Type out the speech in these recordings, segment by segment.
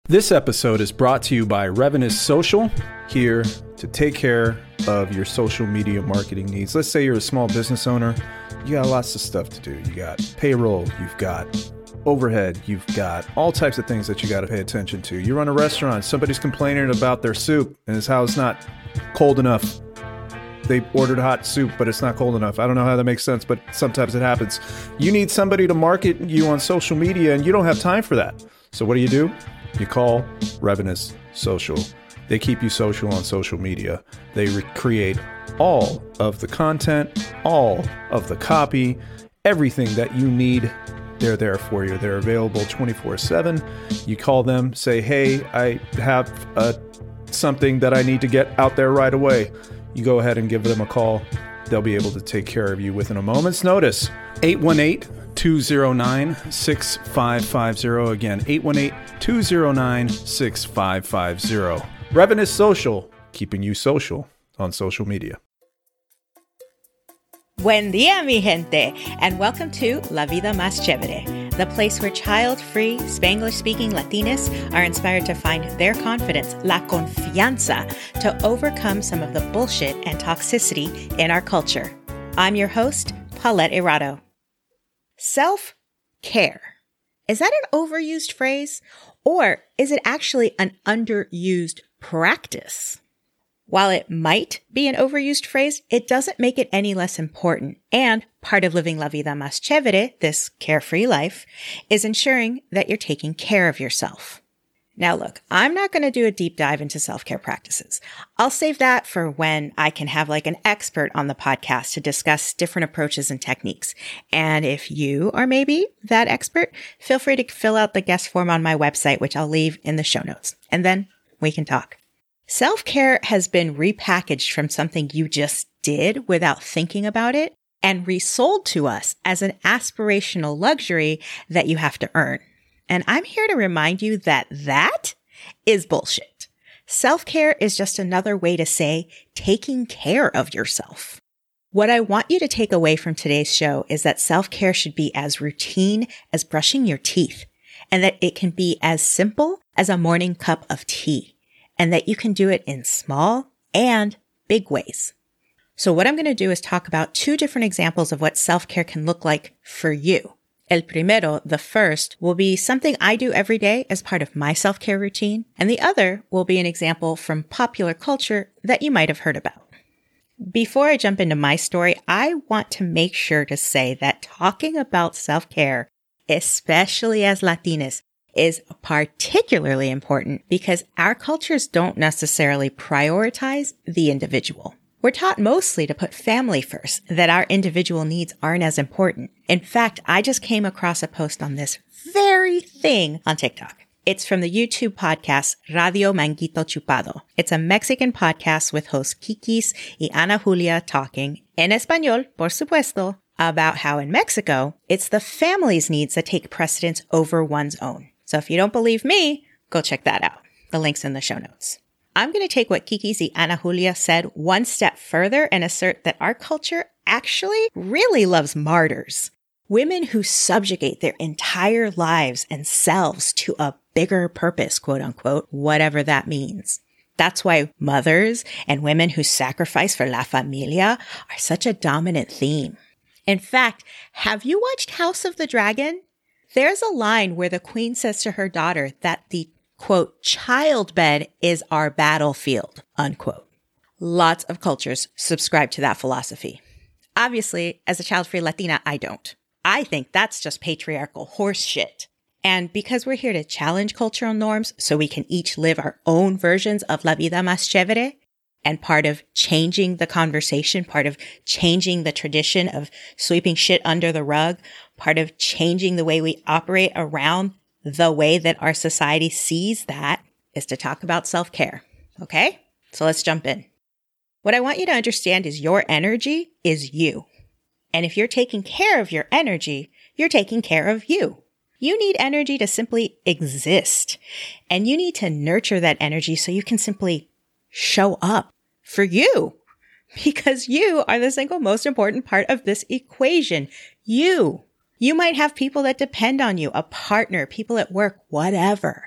This episode is brought to you by Revenus Social, here to take care of your social media marketing needs. Let's say you're a small business owner. You got lots of stuff to do. You got payroll, you've got overhead, you've got all types of things that you got to pay attention to. You run a restaurant, somebody's complaining about their soup and his house not cold enough. They ordered hot soup, but it's not cold enough. I don't know how that makes sense, but sometimes it happens. You need somebody to market you on social media, and you don't have time for that. So what do? You call Revenus Social. They keep you social on social media. They create all of the content, all of the copy, everything that you need. They're there for you. They're available 24/7. You call them, say, hey, I have something that I need to get out there right away. You go ahead and give them a call. They'll be able to take care of you within a moment's notice. 818-209-6550. Again, 818-209-6550. Revenus Social, keeping you social on social media. Buen día, mi gente, and welcome to La Vida Más Chévere, the place where child-free, Spanglish-speaking Latinas are inspired to find their confidence, la confianza, to overcome some of the bullshit and toxicity in our culture. I'm your host, Paulette Errado. Self-care. Is that an overused phrase, or is it actually an underused practice? While it might be an overused phrase, it doesn't make it any less important. And part of living La Vida Más Chévere, this carefree life, is ensuring that you're taking care of yourself. Now look, I'm not going to do a deep dive into self-care practices. I'll save that for when I can have like an expert on the podcast to discuss different approaches and techniques. And if you are maybe that expert, feel free to fill out the guest form on my website, which I'll leave in the show notes. And then we can talk. Self-care has been repackaged from something you just did without thinking about it and resold to us as an aspirational luxury that you have to earn. And I'm here to remind you that that is bullshit. Self-care is just another way to say taking care of yourself. What I want you to take away from today's show is that self-care should be as routine as brushing your teeth, and that it can be as simple as a morning cup of tea, and that you can do it in small and big ways. So what I'm going to do is talk about two different examples of what self-care can look like for you. El primero, the first, will be something I do every day as part of my self-care routine, and the other will be an example from popular culture that you might have heard about. Before I jump into my story, I want to make sure to say that talking about self-care, especially as Latinas, is particularly important because our cultures don't necessarily prioritize the individual. We're taught mostly to put family first, that our individual needs aren't as important. In fact, I just came across a post on this very thing on TikTok. It's from the YouTube podcast Radio Manguito Chupado. It's a Mexican podcast with hosts Kikis y Ana Julia talking, en español, por supuesto, about how in Mexico, it's the family's needs that take precedence over one's own. So if you don't believe me, go check that out. The link's in the show notes. I'm going to take what Kikis y Ana Julia said one step further and assert that our culture actually really loves martyrs. Women who subjugate their entire lives and selves to a bigger purpose, quote unquote, whatever that means. That's why mothers and women who sacrifice for La Familia are such a dominant theme. In fact, have you watched House of the Dragon? There's a line where the queen says to her daughter that the, quote, childbed is our battlefield, unquote. Lots of cultures subscribe to that philosophy. Obviously, as a child-free Latina, I don't. I think that's just patriarchal horse shit. And because we're here to challenge cultural norms so we can each live our own versions of La Vida Más Chévere, and part of changing the conversation, part of changing the tradition of sweeping shit under the rug, part of changing the way we operate around the way that our society sees that, is to talk about self-care. Okay? So let's jump in. What I want you to understand is your energy is you. And if you're taking care of your energy, you're taking care of you. You need energy to simply exist. And you need to nurture that energy so you can simply show up for you. Because you are the single most important part of this equation. You might have people that depend on you, a partner, people at work, whatever.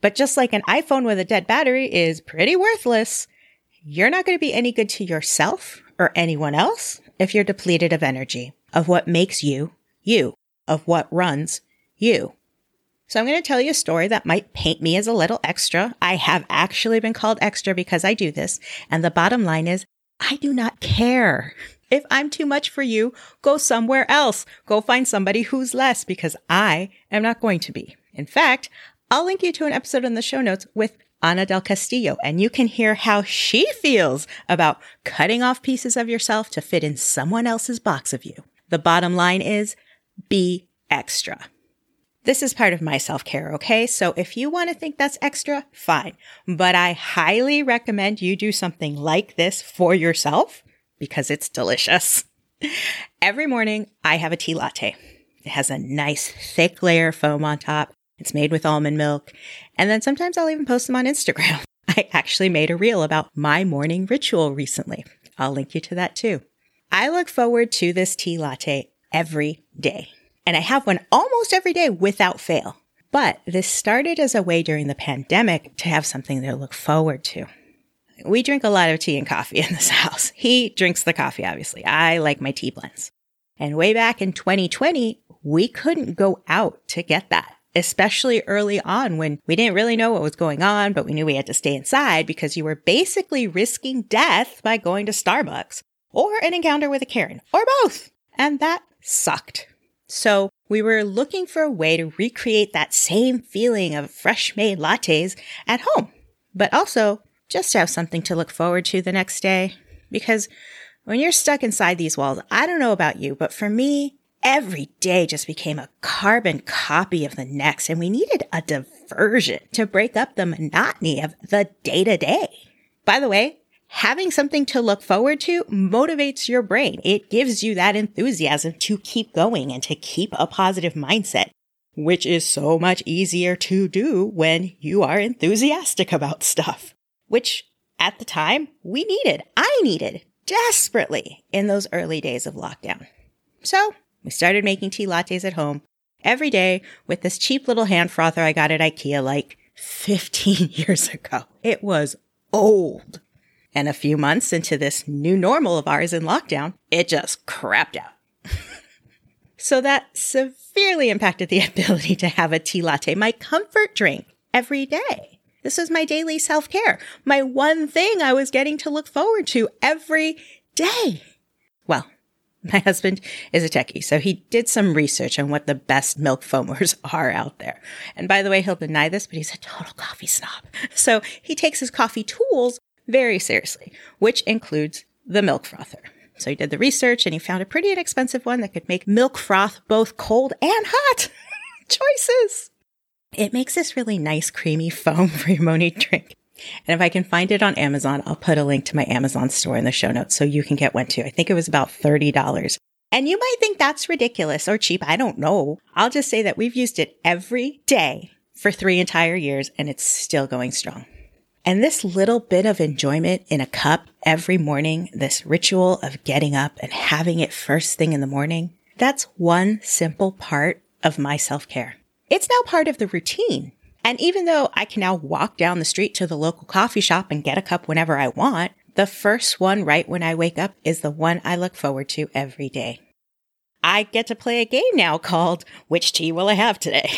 But just like an iPhone with a dead battery is pretty worthless, you're not going to be any good to yourself or anyone else if you're depleted of energy, of what makes you, you, of what runs you. So I'm going to tell you a story that might paint me as a little extra. I have actually been called extra because I do this. And the bottom line is, I do not care. If I'm too much for you, go somewhere else. Go find somebody who's less, because I am not going to be. In fact, I'll link you to an episode in the show notes with Ana del Castillo, and you can hear how she feels about cutting off pieces of yourself to fit in someone else's box of you. The bottom line is, be extra. This is part of my self-care, okay? So if you want to think that's extra, fine. But I highly recommend you do something like this for yourself because it's delicious. Every morning, I have a tea latte. It has a nice thick layer of foam on top. It's made with almond milk. And then sometimes I'll even post them on Instagram. I actually made a reel about my morning ritual recently. I'll link you to that too. I look forward to this tea latte every day. And I have one almost every day without fail. But this started as a way during the pandemic to have something to look forward to. We drink a lot of tea and coffee in this house. He drinks the coffee, obviously. I like my tea blends. And way back in 2020, we couldn't go out to get that, especially early on when we didn't really know what was going on, but we knew we had to stay inside because you were basically risking death by going to Starbucks or an encounter with a Karen or both. And that sucked. So we were looking for a way to recreate that same feeling of fresh made lattes at home, but also just have something to look forward to the next day. Because when you're stuck inside these walls, I don't know about you, but for me, every day just became a carbon copy of the next, and we needed a diversion to break up the monotony of the day-to-day. By the way, having something to look forward to motivates your brain. It gives you that enthusiasm to keep going and to keep a positive mindset, which is so much easier to do when you are enthusiastic about stuff, which at the time I needed desperately in those early days of lockdown. So we started making tea lattes at home every day with this cheap little hand frother I got at IKEA like 15 years ago. It was old. And a few months into this new normal of ours in lockdown, it just crapped out. So that severely impacted the ability to have a tea latte, my comfort drink, every day. This was my daily self-care, my one thing I was getting to look forward to every day. Well, my husband is a techie, so he did some research on what the best milk foamers are out there. And by the way, he'll deny this, but he's a total coffee snob. So he takes his coffee tools very seriously, which includes the milk frother. So he did the research and he found a pretty inexpensive one that could make milk froth both cold and hot. Choices! It makes this really nice creamy foam for your morning drink. And if I can find it on Amazon, I'll put a link to my Amazon store in the show notes so you can get one too. I think it was about $30. And you might think that's ridiculous or cheap. I don't know. I'll just say that we've used it every day for 3 entire years and it's still going strong. And this little bit of enjoyment in a cup every morning, this ritual of getting up and having it first thing in the morning, that's one simple part of my self-care. It's now part of the routine. And even though I can now walk down the street to the local coffee shop and get a cup whenever I want, the first one right when I wake up is the one I look forward to every day. I get to play a game now called Which Tea Will I Have Today?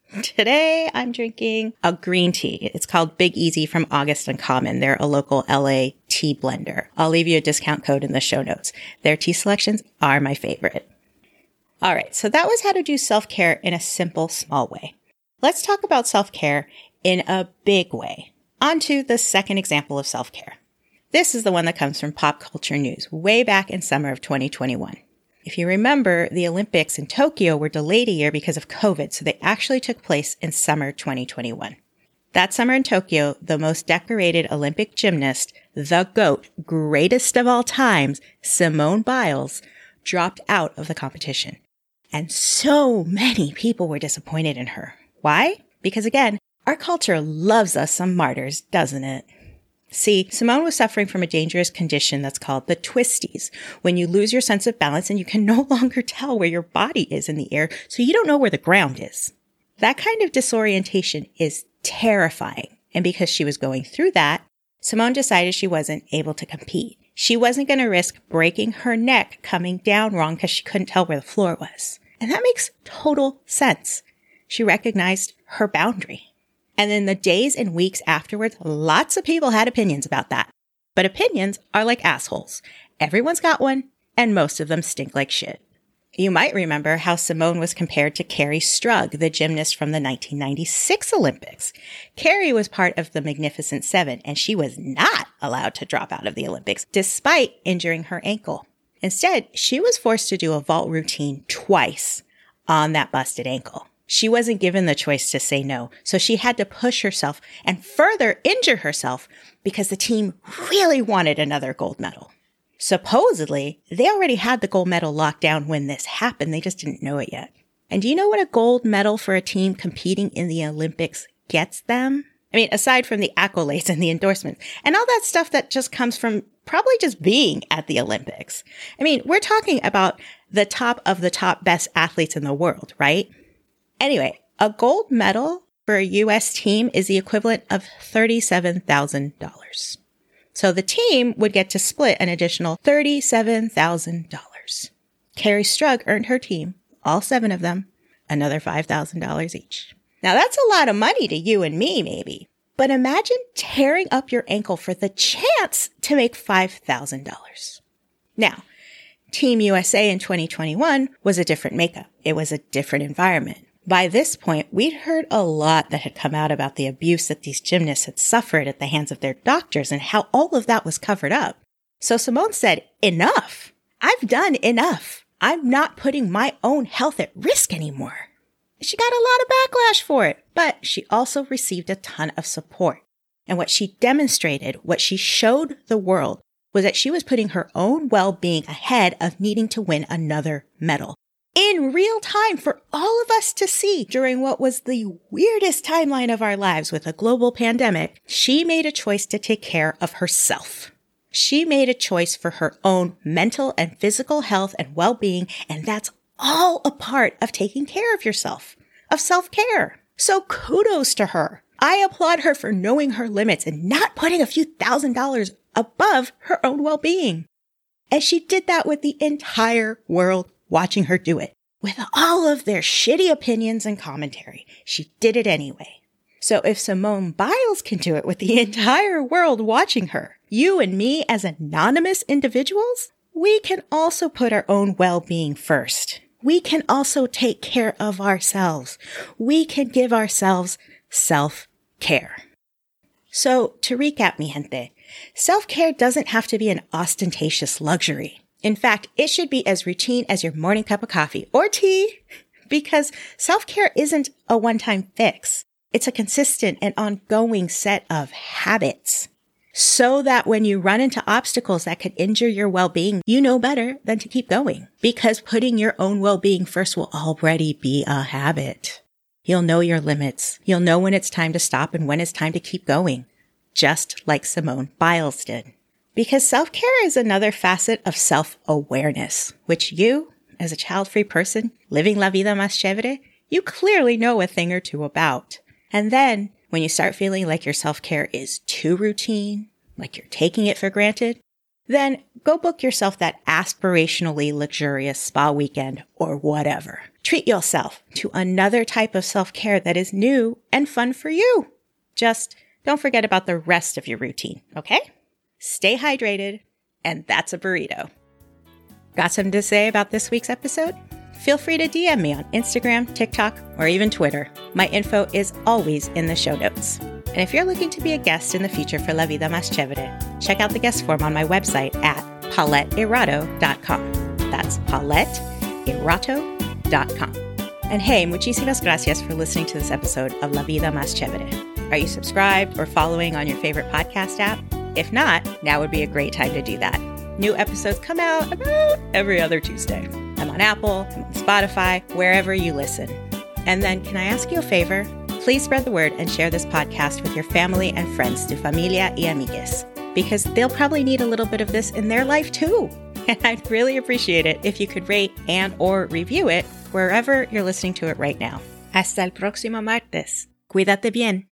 Today, I'm drinking a green tea. It's called Big Easy from August Uncommon. They're a local LA tea blender. I'll leave you a discount code in the show notes. Their tea selections are my favorite. All right, so that was how to do self-care in a simple, small way. Let's talk about self-care in a big way. On to the second example of self-care. This is the one that comes from Pop Culture News way back in summer of 2021. If you remember, the Olympics in Tokyo were delayed a year because of COVID, so they actually took place in summer 2021. That summer in Tokyo, the most decorated Olympic gymnast, the GOAT, greatest of all times, Simone Biles, dropped out of the competition. And so many people were disappointed in her. Why? Because again, our culture loves us some martyrs, doesn't it? See, Simone was suffering from a dangerous condition that's called the twisties, when you lose your sense of balance and you can no longer tell where your body is in the air, so you don't know where the ground is. That kind of disorientation is terrifying. And because she was going through that, Simone decided she wasn't able to compete. She wasn't going to risk breaking her neck coming down wrong because she couldn't tell where the floor was. And that makes total sense. She recognized her boundary. And in the days and weeks afterwards, lots of people had opinions about that. But opinions are like assholes. Everyone's got one, and most of them stink like shit. You might remember how Simone was compared to Kerri Strug, the gymnast from the 1996 Olympics. Kerri was part of the Magnificent Seven, and she was not allowed to drop out of the Olympics, despite injuring her ankle. Instead, she was forced to do a vault routine twice on that busted ankle. She wasn't given the choice to say no, so she had to push herself and further injure herself because the team really wanted another gold medal. Supposedly, they already had the gold medal locked down when this happened. They just didn't know it yet. And do you know what a gold medal for a team competing in the Olympics gets them? I mean, aside from the accolades and the endorsements and all that stuff that just comes from probably just being at the Olympics. I mean, we're talking about the top of the top best athletes in the world, right? Anyway, a gold medal for a U.S. team is the equivalent of $37,000. So the team would get to split an additional $37,000. Kerri Strug earned her team, all 7 of them, another $5,000 each. Now that's a lot of money to you and me, maybe. But imagine tearing up your ankle for the chance to make $5,000. Now, Team USA in 2021 was a different makeup. It was a different environment. By this point, we'd heard a lot that had come out about the abuse that these gymnasts had suffered at the hands of their doctors and how all of that was covered up. So Simone said, enough. I've done enough. I'm not putting my own health at risk anymore. She got a lot of backlash for it, but she also received a ton of support. And what she demonstrated, what she showed the world, was that she was putting her own well-being ahead of needing to win another medal. In real time for all of us to see during what was the weirdest timeline of our lives with a global pandemic, she made a choice to take care of herself. She made a choice for her own mental and physical health and well-being, and that's all a part of taking care of yourself, of self-care. So kudos to her. I applaud her for knowing her limits and not putting a few $1,000s above her own well-being. And she did that with the entire world watching her do it. With all of their shitty opinions and commentary, she did it anyway. So if Simone Biles can do it with the entire world watching her, you and me as anonymous individuals, we can also put our own well-being first. We can also take care of ourselves. We can give ourselves self-care. So to recap, mi gente, self-care doesn't have to be an ostentatious luxury. In fact, it should be as routine as your morning cup of coffee or tea, because self-care isn't a one-time fix. It's a consistent and ongoing set of habits. So that when you run into obstacles that could injure your well-being, you know better than to keep going. Because putting your own well-being first will already be a habit. You'll know your limits. You'll know when it's time to stop and when it's time to keep going. Just like Simone Biles did. Because self-care is another facet of self-awareness, which you, as a child-free person, living la vida más chévere, you clearly know a thing or two about. And then, when you start feeling like your self-care is too routine, like you're taking it for granted, then go book yourself that aspirationally luxurious spa weekend or whatever. Treat yourself to another type of self-care that is new and fun for you. Just don't forget about the rest of your routine, okay? Stay hydrated, and that's a burrito. Got something to say about this week's episode? Feel free to DM me on Instagram, TikTok, or even Twitter. My info is always in the show notes. And if you're looking to be a guest in the future for La Vida Más Chévere, check out the guest form on my website at pauletteirato.com. That's pauletteirato.com. And hey, muchísimas gracias for listening to this episode of La Vida Más Chévere. Are you subscribed or following on your favorite podcast app? If not, now would be a great time to do that. New episodes come out about every other Tuesday. I'm on Apple, I'm on Spotify, wherever you listen. And then can I ask you a favor? Please spread the word and share this podcast with your family and friends, tu familia y amigues, because they'll probably need a little bit of this in their life too. And I'd really appreciate it if you could rate and or review it wherever you're listening to it right now. Hasta el próximo martes. Cuídate bien.